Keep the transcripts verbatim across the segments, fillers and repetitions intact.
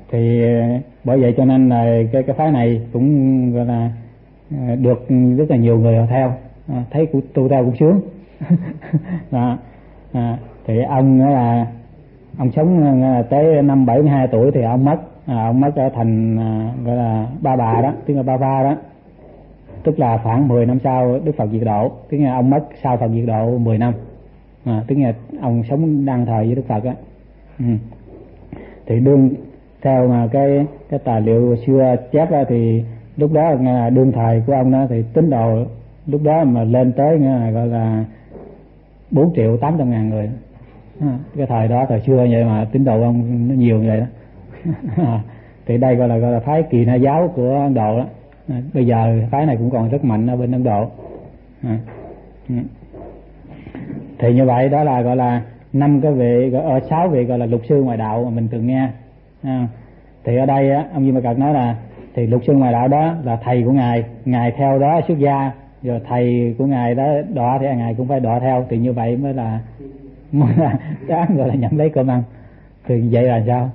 Thì bởi vậy cho nên là cái cái phái này cũng gọi là được rất là nhiều người theo, thấy tu theo cũng sướng. Đó. À, thì ông là ông sống tới năm bảy mươi hai tuổi thì ông mất. À, ông mất ở thành gọi là Ba Bà đó, tiếng là Ba Va đó, tức là khoảng mười năm sau Đức Phật diệt độ, tức là ông mất sau Phật diệt độ mười năm. À, tức là ông sống đăng thời với Đức Phật á. Ừ. Thì đương theo mà cái cái tài liệu xưa chép ra thì lúc đó là đương thời của ông đó thì tín đồ lúc đó mà lên tới là gọi là bốn triệu tám trăm ngàn người. À, cái thời đó thời xưa vậy mà tín đồ ông nó nhiều như vậy đó. À, thì đây gọi là gọi là phái Kỳ Na giáo của Ấn Độ đó. À, bây giờ phái này cũng còn rất mạnh ở bên Ấn Độ. À, ừ. Thì như vậy đó là gọi là năm cái vị, ở sáu vị gọi là lục sư ngoại đạo mà mình từng nghe. À, thì ở đây á, ông Di Ma Cật nói là thì lục sư ngoại đạo đó là thầy của ngài, ngài theo đó xuất gia, rồi thầy của ngài đó đọa thì ngài cũng phải đọa theo, thì như vậy mới là mới là đáng gọi là nhận lấy cơm ăn. Thì vậy là sao?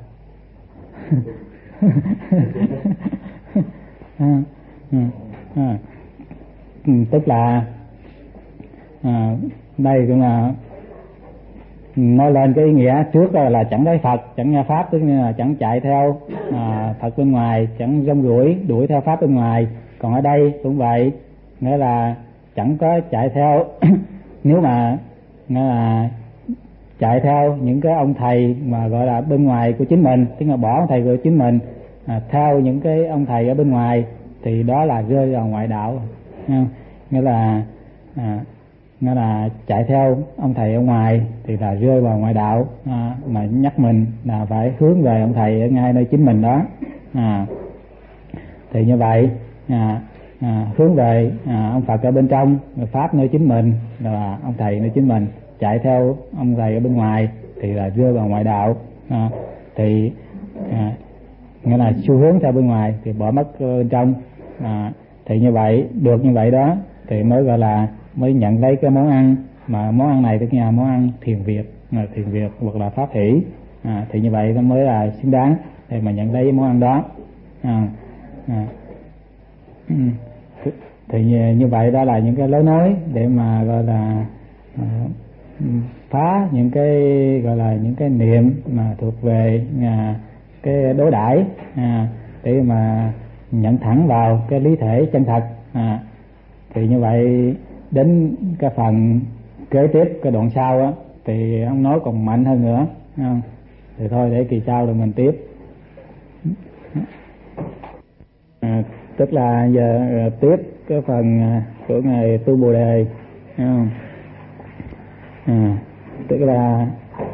À, à, à. Tức là à, đây cũng là nói lên cái ý nghĩa trước là, là chẳng thấy Phật, chẳng nghe Pháp, tức là chẳng chạy theo à, Phật bên ngoài, chẳng rong ruổi đuổi theo Pháp bên ngoài. Còn ở đây cũng vậy, nghĩa là chẳng có chạy theo nếu mà nghĩa là chạy theo những cái ông thầy mà gọi là bên ngoài của chính mình, tức là bỏ ông thầy của chính mình, à, theo những cái ông thầy ở bên ngoài, thì đó là rơi vào ngoại đạo. Nghĩa là à, nghĩa là chạy theo ông thầy ở ngoài thì là rơi vào ngoại đạo. À, mà nhắc mình là phải hướng về ông thầy ở ngay nơi chính mình đó. À, thì như vậy à, à, hướng về à, ông Phật ở bên trong, Pháp nơi chính mình, là ông thầy nơi chính mình. Chạy theo ông thầy ở bên ngoài thì là rơi vào ngoại đạo. À, thì à, nghĩa là xu hướng theo bên ngoài thì bỏ mất bên trong. À, thì như vậy được như vậy đó thì mới gọi là mới nhận lấy cái món ăn, mà món ăn này tức là món ăn thiền Việt, là thiền Việt hoặc là pháp hỷ. À, thì như vậy nó mới là xứng đáng để mà nhận lấy món ăn đó. À, à, thì như vậy đó là những cái lối nói để mà gọi là à, phá những cái gọi là những cái niệm mà thuộc về à, cái đối đãi, à, để mà nhận thẳng vào cái lý thể chân thật. À, thì như vậy đến cái phần kế tiếp, cái đoạn sau á, thì ông nói còn mạnh hơn nữa. À, thì thôi để kỳ sau rồi mình tiếp. À, tức là giờ à, tiếp cái phần à, của ngài Tu Bồ Đề. À, à, tức là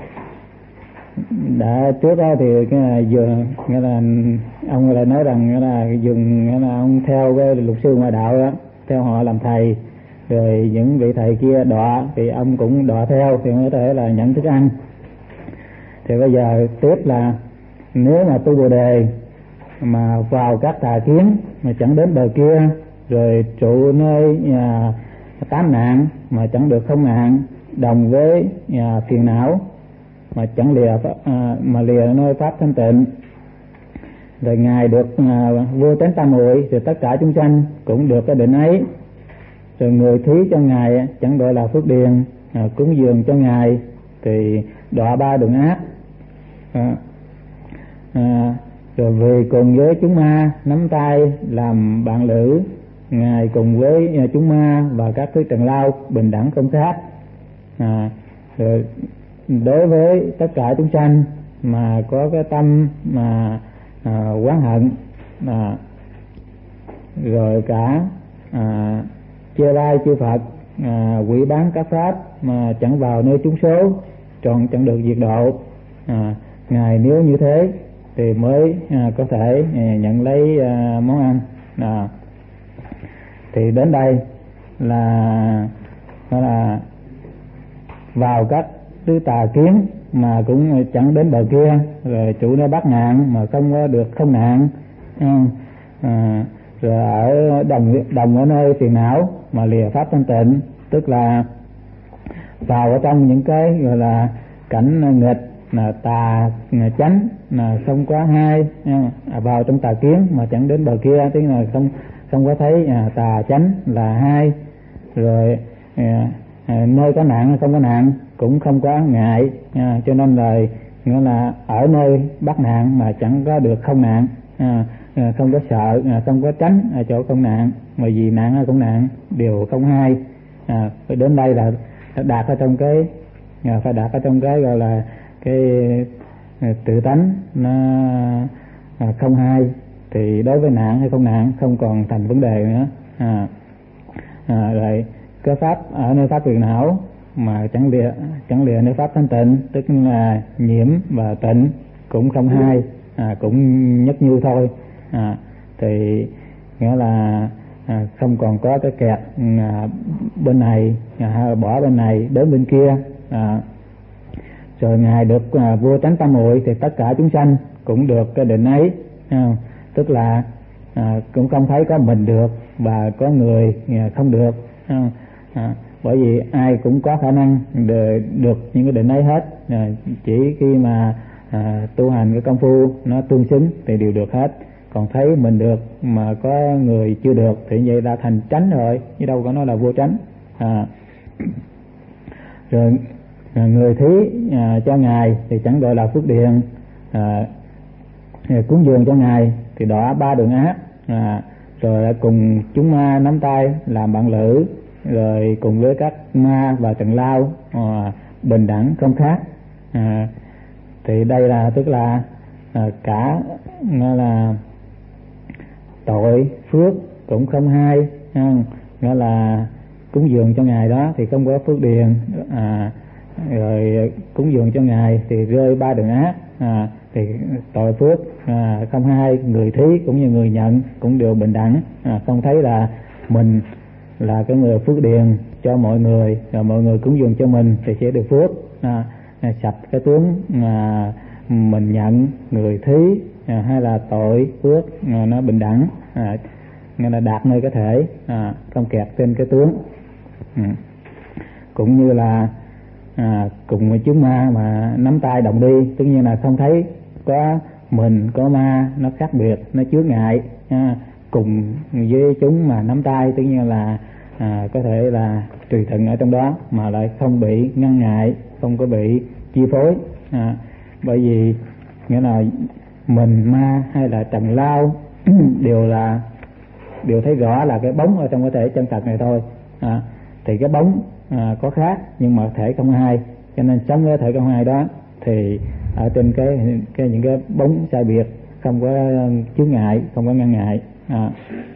đã trước đó thì cái là dường nghĩa là ông lại nói rằng nghĩa là dừng nghĩa là ông theo cái lục sư ngoại đạo đó, theo họ làm thầy, rồi những vị thầy kia đọa thì ông cũng đọa theo, thì có thể là nhận thức ăn. Thì bây giờ tiếp là nếu mà Tu Bồ Đề mà vào các tà kiến mà chẳng đến bờ kia, rồi trụ nơi nhà tám nạn mà chẳng được không nạn, đồng với nhà phiền não mà chẳng lìa à, mà lìa nơi pháp thanh tịnh, rồi ngài được à, vô chánh tam muội, thì tất cả chúng sanh cũng được cái định ấy. Rồi người thí cho ngài chẳng gọi là phước điền, à, cúng dường cho ngài thì đọa ba đường ác. À, à, rồi về cùng với chúng ma nắm tay làm bạn lữ, ngài cùng với chúng ma và các thứ trần lao bình đẳng không khác. À, rồi đối với tất cả chúng sanh mà có cái tâm mà à, oán hận, à, rồi cả à, chê bai chư Phật, à, quỷ bán các pháp mà chẳng vào nơi chúng số, trọn chẳng được diệt độ. À, ngài nếu như thế thì mới à, có thể à, nhận lấy à, món ăn. À, thì đến đây là là vào các thứ tà kiến mà cũng chẳng đến bờ kia, rồi chủ nơi bắt nạn mà không có được không nạn. À, rồi ở đồng đồng ở nơi phiền não mà lìa pháp thanh tịnh, tức là vào ở trong những cái gọi là cảnh nghịch là tà chánh là không có hai, à, vào trong tà kiến mà chẳng đến bờ kia, tức là không không có thấy à, tà chánh là hai. Rồi à, à, nơi có nạn không có nạn cũng không có ngại, à, cho nên là nghĩa là ở nơi bắt nạn mà chẳng có được không nạn, à, à, không có sợ, à, không có tránh ở chỗ không nạn, mà vì nạn hay không nạn đều không hai. À, đến đây là đạt ở trong cái à, phải đạt ở trong cái gọi là cái à, tự tánh nó à, không hai, thì đối với nạn hay không nạn không còn thành vấn đề nữa. À, à, rồi cái pháp ở nơi pháp quyền não mà chẳng lìa chẳng lìa nơi pháp thanh tịnh, tức là nhiễm và tịnh cũng không hai, à, cũng nhất như thôi. À, thì nghĩa là à, không còn có cái kẹt à, bên này à, bỏ bên này đến bên kia. À, rồi ngài được à, vua tránh tam muội thì tất cả chúng sanh cũng được cái định ấy, à, tức là à, cũng không thấy có mình được và có người à, không được. À, à, bởi vì ai cũng có khả năng được, được những cái định ấy hết, à, chỉ khi mà à, tu hành cái công phu nó tương xứng thì đều được hết. Còn thấy mình được mà có người chưa được thì vậy đã thành tránh rồi, chứ đâu có nói là vô tránh. À, rồi à, người thí à, cho ngài thì chẳng gọi là phước điền, à, cúng dường cho ngài thì đọa ba đường ác, à, rồi cùng chúng ma nắm tay làm bạn lữ, rồi cùng với các ma và trần lao à, bình đẳng không khác. À, thì đây là tức là à, cả nghĩa là tội phước cũng không hai, không? Nghĩa là cúng dường cho ngài đó thì không có phước điền, à, rồi cúng dường cho ngài thì rơi ba đường ác, à, thì tội phước à, không hai, người thí cũng như người nhận cũng đều bình đẳng, à, không thấy là mình là cái người phước điền cho mọi người, rồi mọi người cúng dường cho mình thì sẽ được phước. À, sạch cái tướng mà mình nhận người thí à, hay là tội phước à, nó bình đẳng, à, nghĩa là đạt nơi cái thể, à, không kẹt trên cái tướng. Ừ. Cũng như là à, cùng với chúng ma mà nắm tay động đi, tất nhiên là không thấy có mình có ma nó khác biệt, nó chướng ngại, à, cùng với chúng mà nắm tay tất nhiên là à, có thể là tùy thuận ở trong đó mà lại không bị ngăn ngại, không có bị chi phối. À, bởi vì nghĩa là mình ma hay là trần lao đều là đều thấy rõ là cái bóng ở trong cái thể chân thật này thôi. À, thì cái bóng à, có khác nhưng mà thể không hai, cho nên sống cái thể không hai đó thì ở trên cái cái những cái bóng sai biệt không có chướng ngại, không có ngăn ngại. À,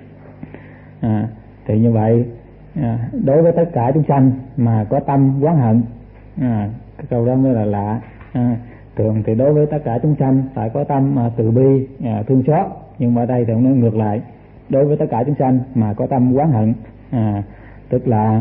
à, thì như vậy à, đối với tất cả chúng sanh mà có tâm oán hận, à, cái câu đó mới là lạ. À, thường thì đối với tất cả chúng sanh phải có tâm à, từ bi, à, thương xót, nhưng mà ở đây thì nó ngược lại, đối với tất cả chúng sanh mà có tâm oán hận, à, tức là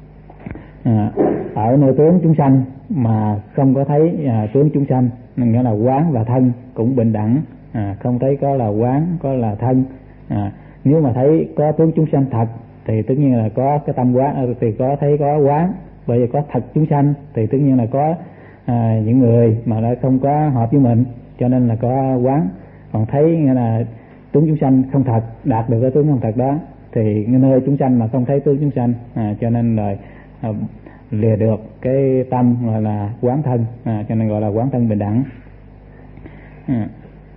à, ở nơi tướng chúng sanh mà không có thấy à, tướng chúng sanh, nghĩa là quán và thân cũng bình đẳng, à, không thấy có là quán có là thân. À, nếu mà thấy có tướng chúng sanh thật thì tất nhiên là có cái tâm quán, thì có thấy có quán, bởi vì có thật chúng sanh thì tất nhiên là có à, những người mà lại không có hợp với mình, cho nên là có quán. Còn thấy nghĩa là tướng chúng sanh không thật, đạt được cái tướng không thật đó thì nơi chúng sanh mà không thấy tướng chúng sanh, à, cho nên là à, lìa được cái tâm gọi là quán thân, à, cho nên gọi là quán thân bình đẳng. À,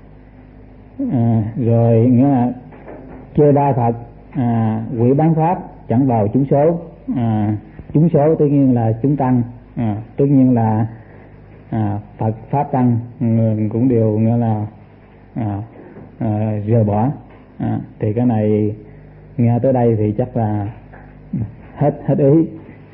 à, rồi nghĩa là chê ba Phật, à, quỷ bán pháp chẳng vào chúng số, à, chúng số tất nhiên là chúng tăng, à, tất nhiên là à, Phật pháp tăng cũng đều nghĩa là à, à, rời bỏ. À, thì cái này nghe tới đây thì chắc là hết hết ý.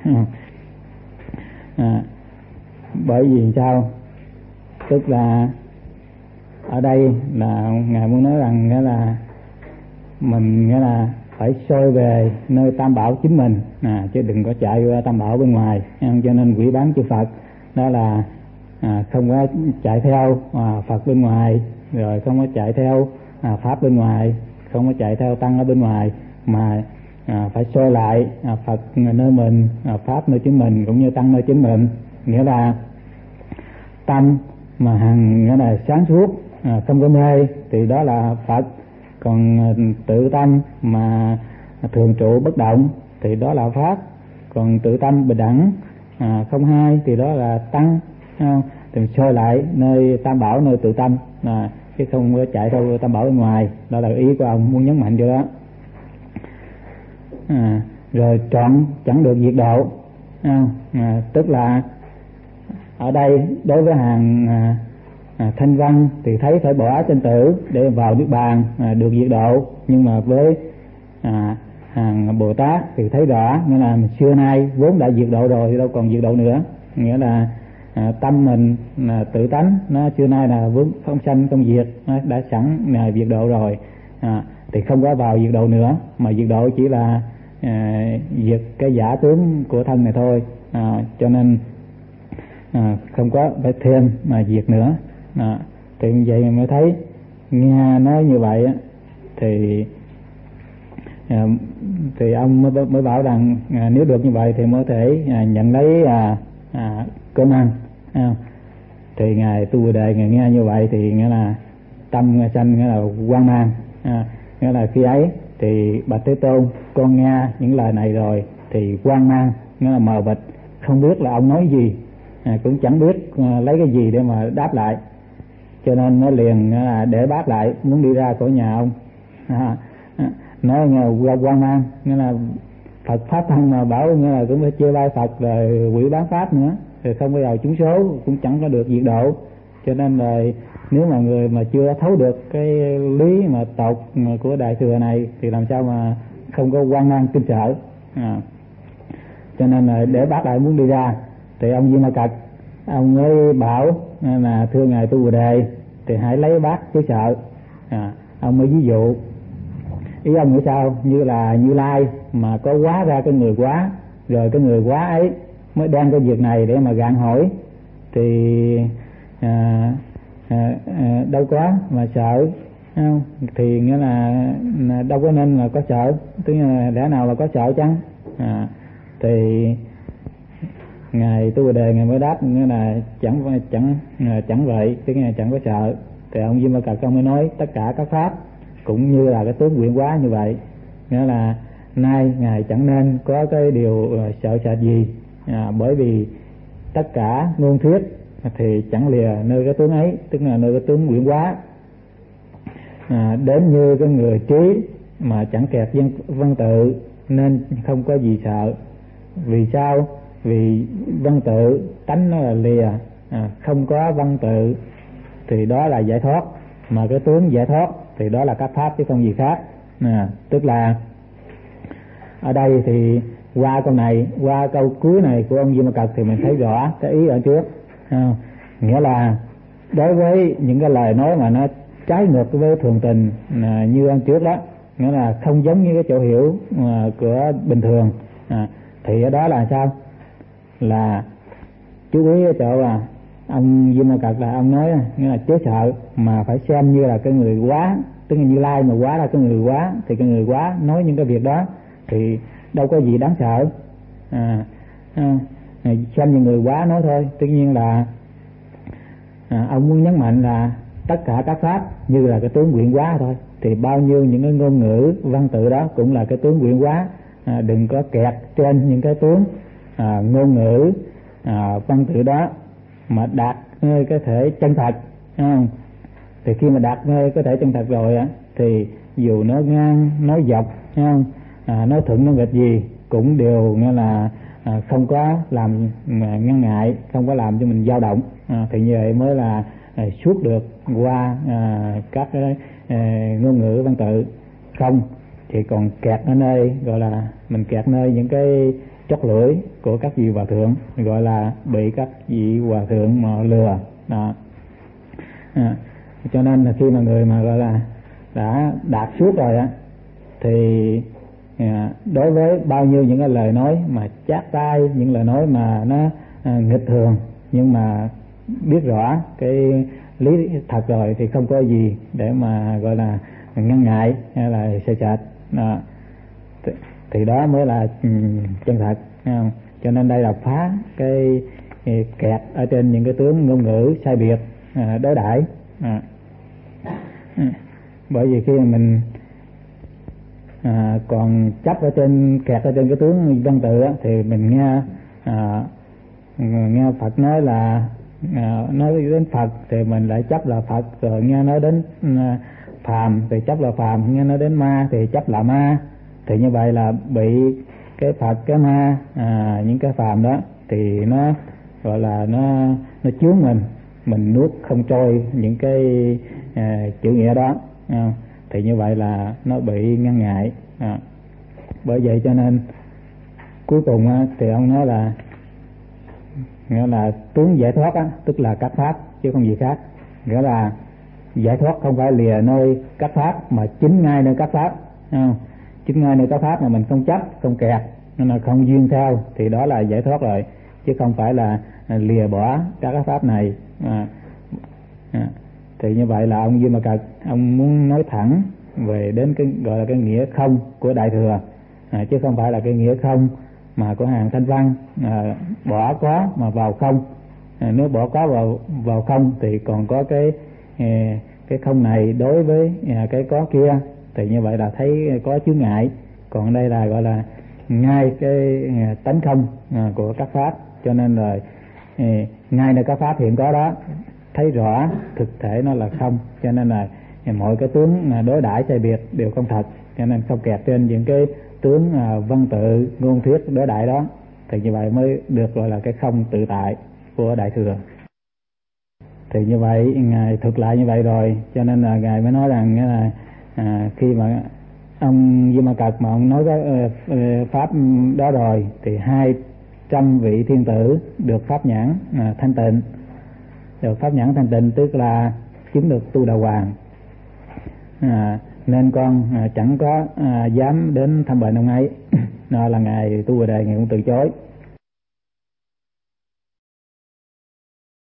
À, bởi vì sao? Tức là ở đây là ngài muốn nói rằng nghĩa là mình nghĩa là phải soi về nơi tam bảo chính mình, à, chứ đừng có chạy qua tam bảo bên ngoài. Cho nên quỷ bán chư Phật đó là à, không có chạy theo à, Phật bên ngoài, rồi không có chạy theo à, pháp bên ngoài, không có chạy theo tăng ở bên ngoài, mà à, phải soi lại à, Phật nơi mình, à, pháp nơi chính mình, cũng như tăng nơi chính mình. Nghĩa là tâm mà hằng nghĩa là sáng suốt, à, không có mê thì đó là Phật. Còn tự tâm mà thường trụ bất động thì đó là Pháp. Còn tự tâm bình đẳng, à, không hai thì đó là Tăng. Không? Thì soi lại nơi tam bảo, nơi tự tâm, à, chứ không có chạy theo tam bảo bên ngoài. Đó là ý của ông muốn nhấn mạnh cho đó. À, rồi trọn chẳng được diệt độ, à, à, tức là ở đây đối với hàng à, à, thanh văn thì thấy phải bỏ sinh tử để vào niết bàn, à, được diệt độ. Nhưng mà với à, hàng Bồ Tát thì thấy rõ, nghĩa là xưa nay vốn đã diệt độ rồi thì đâu còn diệt độ nữa. Nghĩa là à, tâm mình là tự tánh, nó xưa nay là vốn không sanh không diệt, nó đã sẵn là diệt độ rồi, à, thì không có vào diệt độ nữa, mà diệt độ chỉ là à, diệt cái giả tướng của thân này thôi, à, cho nên à, không có phải thêm mà diệt nữa. À, thì vậy mới thấy nghe nói như vậy á, thì à, thì ông mới, mới bảo rằng à, nếu được như vậy thì mới thể à, nhận lấy à, à, cơm ăn. À, thì ngài Tu Bồ Đề ngài nghe như vậy thì nghĩa là tâm sanh nghĩa là hoang mang, à, nghĩa là khi ấy thì bạch Thế Tôn, con nghe những lời này rồi thì hoang mang, nghĩa là mờ mịt, không biết là ông nói gì, à, cũng chẳng biết à, lấy cái gì để mà đáp lại, cho nên nó liền à, để bác lại muốn đi ra khỏi nhà ông. À, à, nói nghe hoang mang, nghĩa là Phật pháp thân mà bảo nghĩa là cũng phải chia bay Phật rồi quỷ bán pháp nữa, thì không bao giờ trúng số, cũng chẳng có được diệt độ. Cho nên là nếu mà người mà chưa thấu được cái lý mà tột của Đại Thừa này thì làm sao mà không có hoang mang kinh sợ. À, cho nên là để bác lại muốn đi ra thì ông Di Ma Cật ông mới bảo là thưa ngài Tu Bồ Đề thì hãy lấy bát chứ sợ. À, ông mới ví dụ, ý ông nghĩ sao, như là Như Lai mà có hóa ra cái người quá, rồi cái người quá ấy mới đem cái việc này để mà gạn hỏi thì à, à, à, đâu có mà sợ, không? Thì nghĩa là đâu có nên là có sợ, tức là lẽ nào là có sợ chăng? À, thì ngài Tu Bồ Đề ngài mới đáp nghĩa là chẳng chẳng chẳng vậy, tức là chẳng có sợ. Thì ông Di Ma Cật ông mới nói tất cả các pháp cũng như là cái tướng quyển hóa như vậy, nghĩa là nay ngài chẳng nên có cái điều sợ sệt gì, à, bởi vì tất cả ngôn thuyết thì chẳng lìa nơi cái tướng ấy, tức là nơi cái tướng quyển hóa. À, đến như cái người trí mà chẳng kẹt văn, văn tự nên không có gì sợ. Vì sao? Vì văn tự tánh nó là lìa, à, không có văn tự thì đó là giải thoát, mà cái tướng giải thoát thì đó là các pháp chứ không gì khác. À, tức là ở đây thì qua câu này, qua câu cuối này của ông Di Ma Cật thì mình thấy rõ cái ý ở trước. À, nghĩa là đối với những cái lời nói mà nó trái ngược với thường tình, à, như ông trước đó, nghĩa là không giống như cái chỗ hiểu à, của bình thường, à, thì ở đó là sao? Là chú ý ở chỗ là ông Di Ma Cật là ông nói nghĩa là chế sợ mà phải xem như là cái người quá, tức là Như Lai mà quá là cái người quá, thì cái người quá nói những cái việc đó thì đâu có gì đáng sợ. À, à, xem như người quá nói thôi. Tuy nhiên là à, ông muốn nhấn mạnh là tất cả các pháp như là cái tướng quyển hóa thôi, thì bao nhiêu những cái ngôn ngữ văn tự đó cũng là cái tướng quyển hóa. À, đừng có kẹt trên những cái tướng à, ngôn ngữ à, văn tự đó mà đạt nơi cái thể chân thật, không? Thì khi mà đạt nơi cái thể chân thật rồi á, thì dù nó ngang nói dọc, không? À, nói thuận nói nghịch gì cũng đều nghĩa là à, không có làm ngăn ngại, không có làm cho mình dao động. À, thì như vậy mới là à, suốt được qua à, các cái à, ngôn ngữ văn tự. Không thì còn kẹt ở nơi gọi là mình kẹt nơi những cái chót lưỡi của các vị hòa thượng, gọi là bị các vị hòa thượng mà lừa đó. À, cho nên là khi mà người mà gọi là đã đạt suốt rồi á, thì à, đối với bao nhiêu những cái lời nói mà chát tai, những lời nói mà nó à, nghịch thường, nhưng mà biết rõ cái lý thật rồi thì không có gì để mà gọi là ngăn ngại hay là sợ sệt. À, thì đó mới là um, chân thật, không? Cho nên đây là phá cái, cái kẹt ở trên những cái tướng ngôn ngữ sai biệt, à, đối đãi. À. Bởi vì khi mình à, còn chấp ở trên kẹt ở trên cái tướng văn tự á, thì mình nghe à, nghe Phật nói là à, nói đến Phật thì mình lại chấp là Phật, rồi nghe nói đến à, phàm thì chấp là phàm, nghe nói đến ma thì chấp là ma. Thì như vậy là bị cái Phật, cái ma, à, những cái phàm đó thì nó gọi là nó nó chướng mình, mình nuốt không trôi những cái à, chữ nghĩa đó. À, thì như vậy là nó bị ngăn ngại. À, bởi vậy cho nên cuối cùng á, thì ông nói là nghĩa là tướng giải thoát á, tức là các pháp chứ không gì khác. Nghĩa là giải thoát không phải lìa nơi các pháp mà chính ngay nơi các pháp. À, chính ngay nơi các pháp mà mình không chấp, không kẹt, nên là không duyên theo thì đó là giải thoát rồi, chứ không phải là lìa bỏ các cái pháp này. À, à, thì như vậy là ông Duy Ma Cật ông muốn nói thẳng về đến cái gọi là cái nghĩa không của Đại Thừa, à, chứ không phải là cái nghĩa không mà của hàng Thanh Văn, à, bỏ có mà vào không. À, nếu bỏ có vào vào không thì còn có cái cái không này đối với cái có kia, thì như vậy là thấy có chướng ngại. Còn đây là gọi là ngay cái tánh không của các pháp, cho nên là ngay nơi các pháp hiện có đó thấy rõ thực thể nó là không, cho nên là mọi cái tướng đối đãi sai biệt đều không thật, cho nên không kẹt trên những cái tướng văn tự ngôn thuyết đối đãi đó, thì như vậy mới được gọi là cái không tự tại của Đại Thừa. Thì như vậy ngài thực lại như vậy rồi, cho nên là ngài mới nói rằng là à, khi mà ông Duy Ma Cật mà ông nói cái uh, pháp đó rồi thì hai trăm vị thiên tử được pháp nhãn à, thanh tịnh, được pháp nhãn thanh tịnh tức là chứng được tu đà hoàng. À, nên con à, chẳng có à, dám đến thăm bệnh ông ấy. Nó là ngài tu Bồ Đề ngài cũng từ chối.